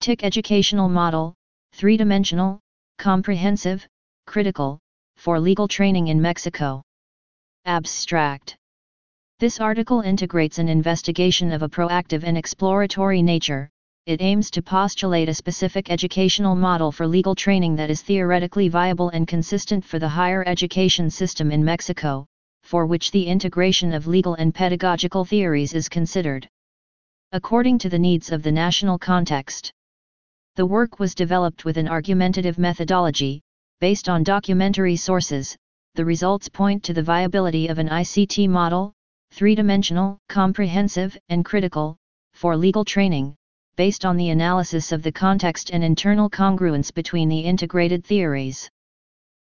TIC educational model, three-dimensional, comprehensive, critical, for legal training in Mexico. Abstract. This article integrates an investigation of a proactive and exploratory nature. It aims to postulate a specific educational model for legal training that is theoretically viable and consistent for the higher education system in Mexico, for which the integration of legal and pedagogical theories is considered according to the needs of the national context. The work was developed with an argumentative methodology, based on documentary sources. The results point to the viability of an ICT model, three-dimensional, comprehensive, and critical, for legal training, based on the analysis of the context and internal congruence between the integrated theories.